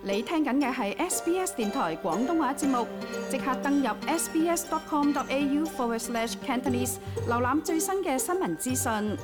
你聽緊嘅係 SBS 電台廣東話節目，即刻登入 sbs.com.au/cantonese 瀏覽最新嘅新聞資訊。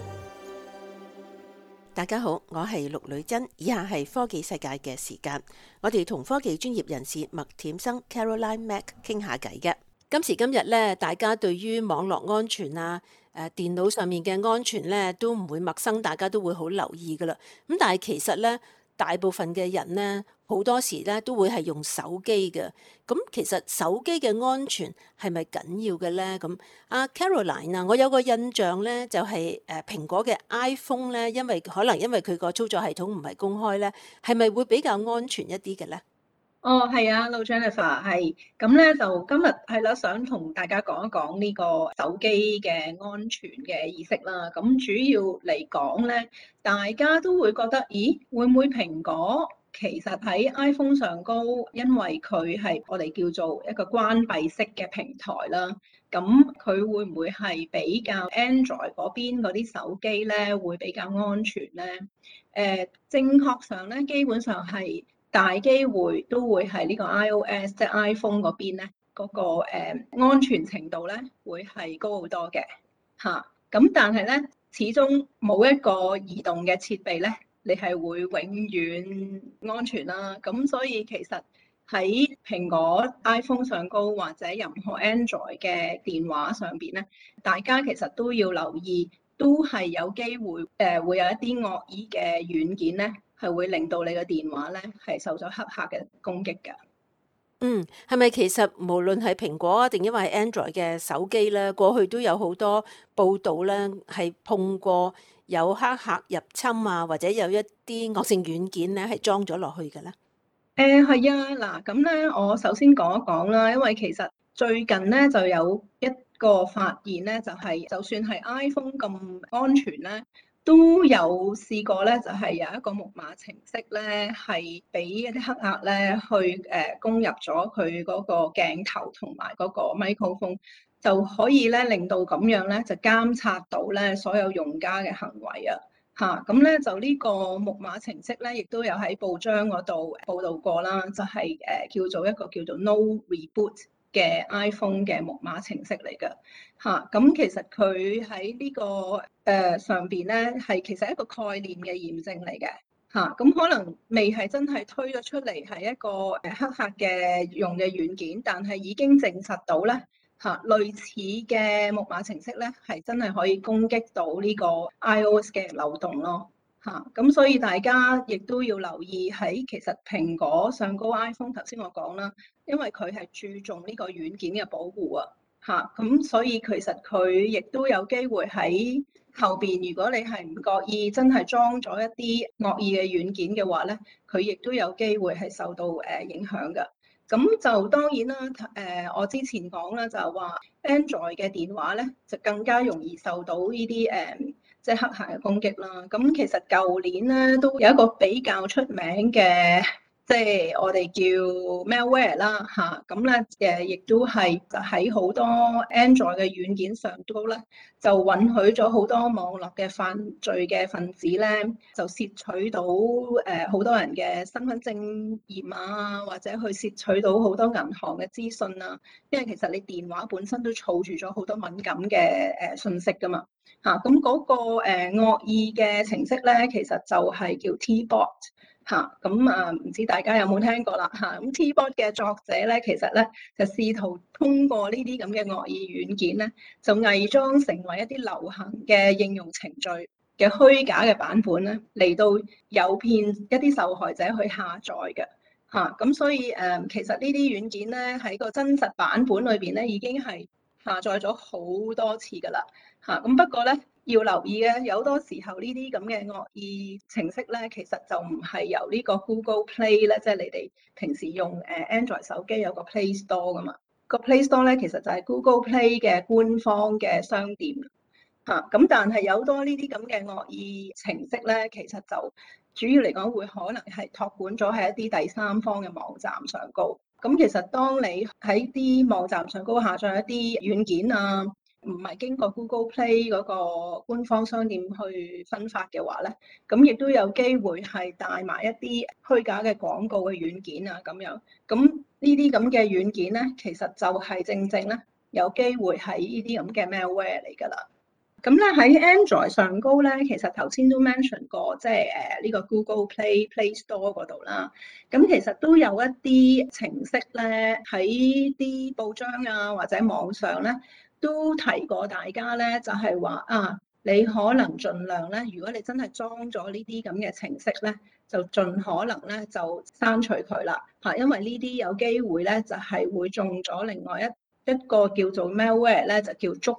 大家好，我係陸女珍，以下係科技世界嘅時間，我哋同科技專業人士麥恬生 Caroline Mak 傾下偈嘅。今時今日咧，大家對於網絡安全啊、電腦上面嘅安全咧，都唔會陌生，大家都會好留意噶啦。咁但係其實咧，大部分嘅人咧，好多時咧都會係用手機嘅。咁其實手機嘅安全係咪緊要嘅咧？咁阿 Caroline 啊，我有個印象咧，就係蘋果嘅 iPhone 咧，因為佢個操作系統唔係公開咧，係咪會比較安全一啲嘅咧？ 哦，係啊，老 Jennifer 係咁咧，就今日係啦，想同大家講一講呢個手機嘅安全嘅意識啦。咁主要嚟講咧，大家都會覺得，咦，會唔會蘋果其實喺 iPhone 上高，因為佢係我哋叫做一個關閉式嘅平台啦。咁佢會唔會係比較 Android 嗰邊嗰啲手機咧，會比較安全咧？正確上咧，基本上係大機會都會係呢個 iOS 即係 iPhone 嗰邊咧，嗰個安全程度咧會係高好多嘅嚇。咁但係咧，始終冇一個移動嘅設備咧，你係會永遠安全啦。咁所以其實喺蘋果 iPhone 上高或者任何 Android 嘅電話上邊咧，大家其實都要留意，都係有機會會有一啲惡意嘅軟件咧，係會令到你嘅電話咧係受咗黑客嘅攻擊㗎。 係咪其實無論係蘋果啊，定因為係 Android 嘅手機咧，過去都有好多報道咧，係碰過有黑客入侵啊，或者有一啲惡性軟件咧係裝咗落去嘅咧？ 係啊，嗱咁咧，我首先講一講啦，因為其實最近咧就有一個發現咧，就係就算係 iPhone 咁安全咧，都有試過咧，就係有一個木馬程式咧，係俾一啲黑客咧去攻入咗佢嗰個鏡頭同埋嗰個 microphone，就可以咧令到咁樣咧就監察到咧所有用家嘅行為啊。咁咧就呢個木馬程式咧，亦都有喺報章嗰度報導過啦，就係叫做一個叫做 No Reboot 嘅 iPhone 嘅木馬程式嚟㗎。咁其實佢喺呢個上邊咧，係其實一個概念嘅驗證嚟嘅。咁可能未係真係推咗出嚟係一個黑客嘅用嘅軟件，但係已經證實到咧。類似嘅木馬程式咧，係真係可以攻擊到呢個 iOS 嘅漏洞咯。咁所以大家亦都要留意喺其實蘋果上高 iPhone 頭先我講啦，因為佢係注重呢個軟件嘅保護啊。咁所以其實佢亦都有機會喺後邊，如果你係唔覺意真係裝咗一啲惡意嘅軟件嘅話咧，佢亦都有機會係受到影響㗎。咁就當然啦，我之前講啦，就係話 Android 嘅電話咧，就更加容易受到呢啲即係黑客嘅攻擊啦。咁其實舊年咧都有一個比較出名嘅，即係我哋叫 malware 啦咁咧亦都係就喺好多 Android 嘅軟件上都咧，就允許咗好多網絡嘅犯罪嘅分子咧，就竊取到好多人嘅身份證驗啊，或者去竊取到好多銀行嘅資訊啊。因為其實你電話本身都儲住咗好多敏感嘅信息㗎嘛。咁嗰個惡意嘅程式咧，其實就係叫 T-bot。唔知大家有冇聽過啦。咁 T-bot 嘅作者咧，其實咧就試圖通過呢啲咁嘅惡意軟件咧，就偽裝成為一啲流行嘅應用程序嘅虛假嘅版本咧，嚟到誘騙一啲受害者去下載嘅。咁所以其實呢啲軟件咧喺個真實版本裏邊咧，已經係下載咗好多次㗎啦。咁不過咧要留意嘅，有好多時候呢啲咁嘅惡意程式咧，其實就唔係由呢個 Google Play 咧，即係你哋平時用Android 手機有個 Play Store 㗎嘛。個 Play Store 咧其實就係 Google Play 嘅官方嘅商店。咁但係有好多呢啲咁嘅惡意程式咧，其實就主要嚟講會可能係託管咗喺一啲第三方嘅網站上高。咁其實當你喺啲網站上高下載一啲軟件啊， 唔係經過 Google Play 嗰個官方商店去分發嘅話咧，咁亦都有機會係帶埋一啲虛假嘅廣告嘅軟件啊咁樣。咁呢啲咁嘅軟件咧，其實就係正正咧有機會係呢啲咁嘅 malware 嚟㗎啦。咁咧喺 Android 上高咧，其實頭先都 mention 過，即係呢個 Google Play Store 嗰度啦。咁其實都有一啲程式咧喺啲報章啊或者網上咧都提過大家咧，就係話啊，你可能盡量咧，如果你真係裝咗呢啲咁嘅程式咧，就盡可能咧就刪除佢啦嚇，因為呢啲有機會咧就係會中咗另外一個叫做 malware 咧，就叫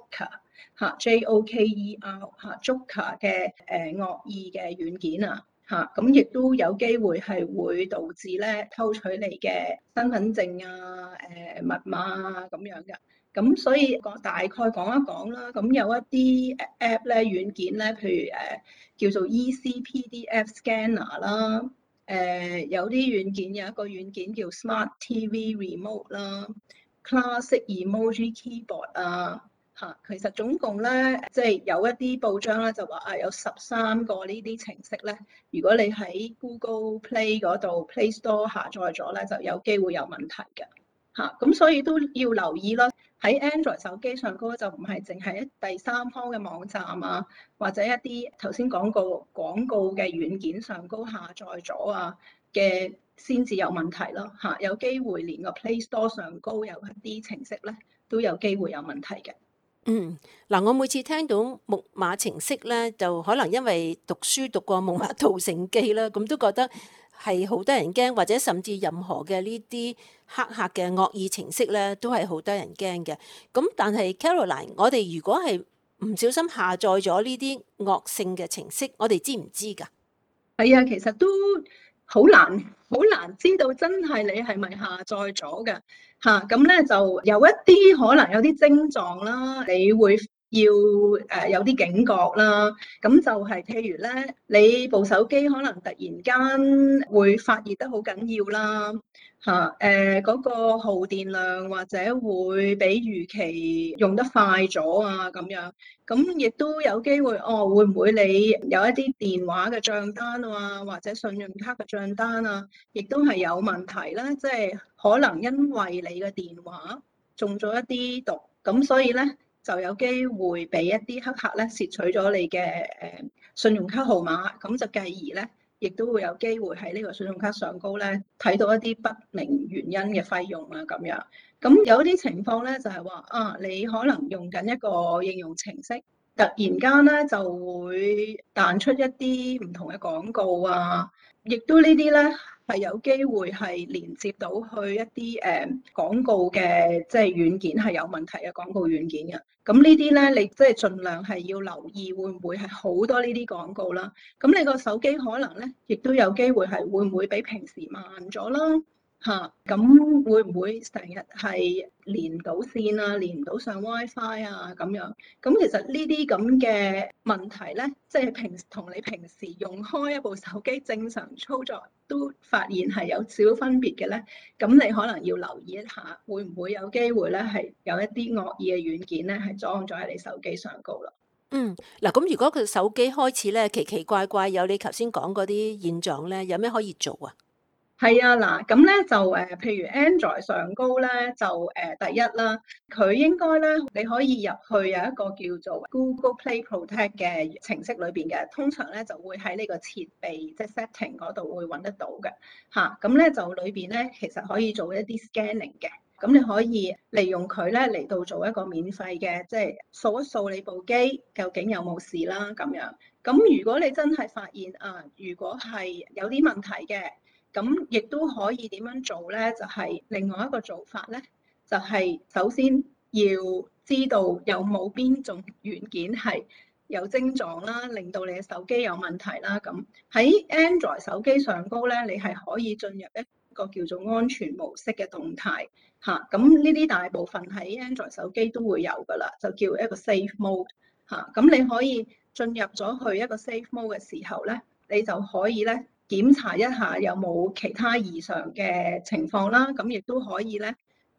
Joker。Joker Joker 嘅惡意嘅軟件啊咁亦都有機會係會導致咧偷取你嘅身份證啊、密碼啊咁樣嘅。咁所以大概講一講啦。咁有一啲 app 咧軟件咧，譬如叫做 ECPDF Scanner 啦，有啲軟件有一個軟件叫 Smart TV Remote 啦，Classic Emoji Keyboard 啊。其實總共咧，即係有一啲報章咧就話啊，有13個呢啲程式咧，如果你喺 Google Play 嗰度 Play Store 下載咗咧，就有機會有問題嘅咁所以都要留意啦。喺 Android 手機上高就唔係淨係第三方嘅網站啊，或者一啲頭先講過廣告嘅軟件上高下載咗啊嘅先至有問題咯有機會連個 Play Store 上高有一啲程式咧都有機會有問題嘅。 嗱，我每次聽到木馬程式咧，就可能因為讀書讀過《木馬屠城記》啦，咁都覺得係好多人驚，或者甚至任何嘅呢啲黑客嘅惡意程式咧，都係好多人驚嘅。咁但係 Caroline，我哋如果係唔小心下載咗呢啲惡性嘅程式，我哋知唔知㗎？ 係啊，其實都好難知道真係你係咪下載咗嘅咁咧就有一啲可能有啲症狀啦，你會要有啲警覺啦。咁就係譬如咧，你部手機可能突然間會發熱得好緊要啦嗰個耗電量或者會比預期用得快咗啊咁樣。咁亦都有機會會唔會你有一啲電話嘅帳單啊，或者信用卡嘅帳單啊，亦都係有問題啦。即係可能因為你嘅電話中咗一啲毒，咁所以咧就有機會俾一啲黑客咧竊取咗你嘅信用卡號碼，咁就繼而咧亦都會有機會喺呢個信用卡上高咧睇到一啲不明原因嘅費用啊咁樣。咁有啲情況咧就係話你可能用緊一個應用程式，突然間咧就會彈出一啲唔同嘅廣告啊，亦都呢啲咧係有機會係連接到去一啲廣告嘅即係軟件係有問題嘅廣告軟件嘅。咁呢啲咧你即係盡量係要留意會唔會係好多呢啲廣告啦。咁你個手機可能咧亦都有機會係會唔會比平時慢咗啦咁會唔會成日係連唔到線啊，連唔到上 WiFi 啊咁樣？咁其實呢啲咁嘅問題咧，即係同你平時用開一部手機正常操作都發現係有少少分別嘅咧，咁你可能要留意一下，會唔會有機會咧係有一啲惡意嘅軟件咧係裝咗喺你手機上高啦？ 嗱，咁如果佢手機開始咧奇奇怪怪有你頭先講嗰啲現狀咧，有咩可以做啊？ 係啊，嗱，咁咧就譬如 Android 上高咧，就第一啦，佢應該咧，你可以入去有一個叫做 Google Play Protect 嘅程式裏邊嘅，通常咧就會喺呢個設備即係 setting 嗰度會揾得到嘅咁咧就裏邊咧其實可以做一啲 scanning 嘅，咁你可以利用佢咧嚟到做一個免費嘅，即係掃一掃你部機究竟有冇事啦咁樣。咁如果你真係發現如果係有啲問題嘅，咁亦都可以點樣做咧？就係另外一個做法咧，就係首先要知道有冇邊種軟件係有症狀啦，令到你嘅手機有問題啦。咁喺 Android 手機上高咧，你係可以進入一個叫做安全模式嘅動態咁呢啲大部分喺 Android 手機都會有噶啦，就叫一個 Safe Mode 咁你可以進入咗去一個 Safe Mode 嘅時候咧，你就可以咧檢查一下有冇其他異常嘅情況啦，咁亦都可以咧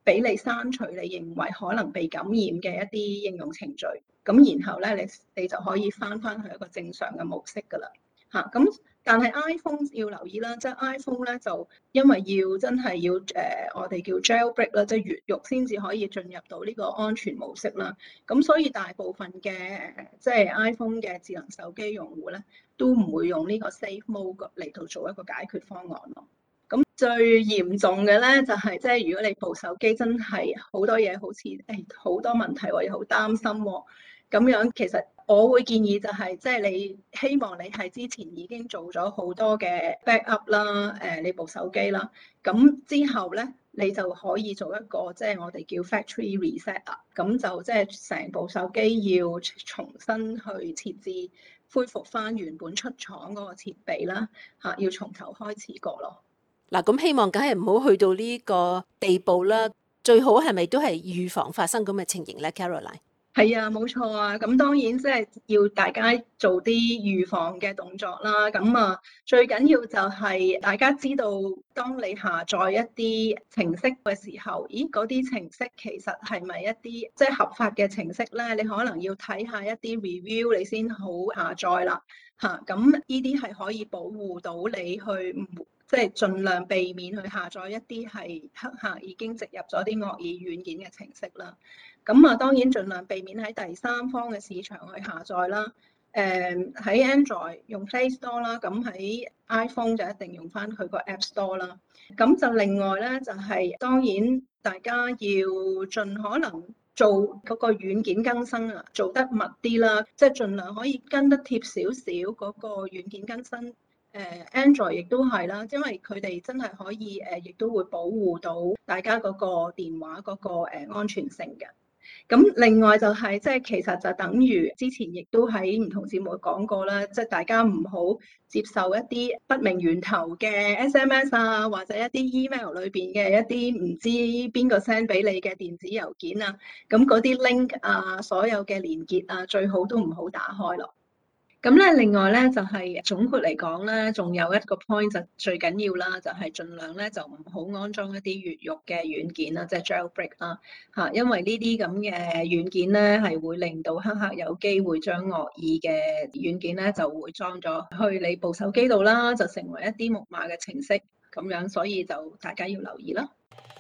俾你刪除你認為可能被感染嘅一啲應用程序，咁然後咧你就可以翻去一個正常嘅模式㗎啦嚇。咁但係 iPhone 要留意啦，即係 iPhone 咧就因為真係要我哋叫 jailbreak 啦，即係越獄先至可以進入到呢個安全模式啦。咁所以大部分嘅即係 iPhone 嘅智能手機用戶咧，都唔會用呢個 safe mode 嚟到做一個解決方案咯。咁最嚴重嘅咧就係即係如果你部手機真係好多嘢好似好多問題喎，又好擔心喎，咁樣其實我會建議就係即係你希望你係之前已經做咗好多嘅 backup 啦，你部手機啦，咁之後咧你就可以做一個即係我哋叫 factory reset 啊，咁就即係成部手機要重新去設置，恢復翻原本出廠嗰個設備啦，嚇要從頭開始過咯。 嗱，咁希望梗係唔好去到呢個地步啦。最好係咪都係預防發生咁嘅情形咧 ，Caroline？ 係啊，冇錯啊。咁當然即係要大家做啲預防嘅動作啦。咁啊，最緊要就係大家知道，當你下載一啲程式嘅時候，咦嗰啲程式其實係咪一啲即係合法嘅程式咧？你可能要睇下一啲 review，你先好下載啦。嚇，咁呢啲係可以保護到你去即係盡量避免去下載一啲係黑客已經植入咗啲惡意軟件嘅程式啦。咁啊，當然盡量避免喺第三方嘅市場去下載啦。喺 Android 用 Play Store 啦，咁喺 iPhone 就一定用翻佢個 App Store 啦。咁就另外咧，就係當然大家要盡可能做嗰個軟件更新啊，做得密啲啦，即係盡量可以跟得貼少少嗰個軟件更新。Android 亦都係啦，因為佢哋真係可以亦都會保護到大家嗰個電話嗰個安全性嘅。咁另外就係即係其實就等於之前亦都喺唔同節目講過啦，即係大家唔好接受一啲不明源頭嘅 SMS 啊，或者一啲 email 裏邊嘅一啲唔知邊個 send 俾你嘅電子郵件啊，咁嗰啲 link 啊，所有嘅連結啊，最好都唔好打開咯。咁咧，另外咧就係總括嚟講咧，仲有一個 point 就最緊要啦，就係盡量咧就唔好安裝一啲越獄嘅軟件啦，即係 jailbreak 啦嚇，因為呢啲咁嘅軟件咧係會令到黑客有機會將惡意嘅軟件咧就會裝咗去你部手機度啦，就成為一啲木馬嘅程式咁樣，所以就大家要留意啦。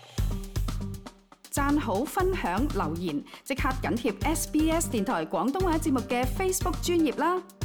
讚好、分享、留言，即刻緊貼SBS 電台廣東話節目嘅 Facebook 專頁啦！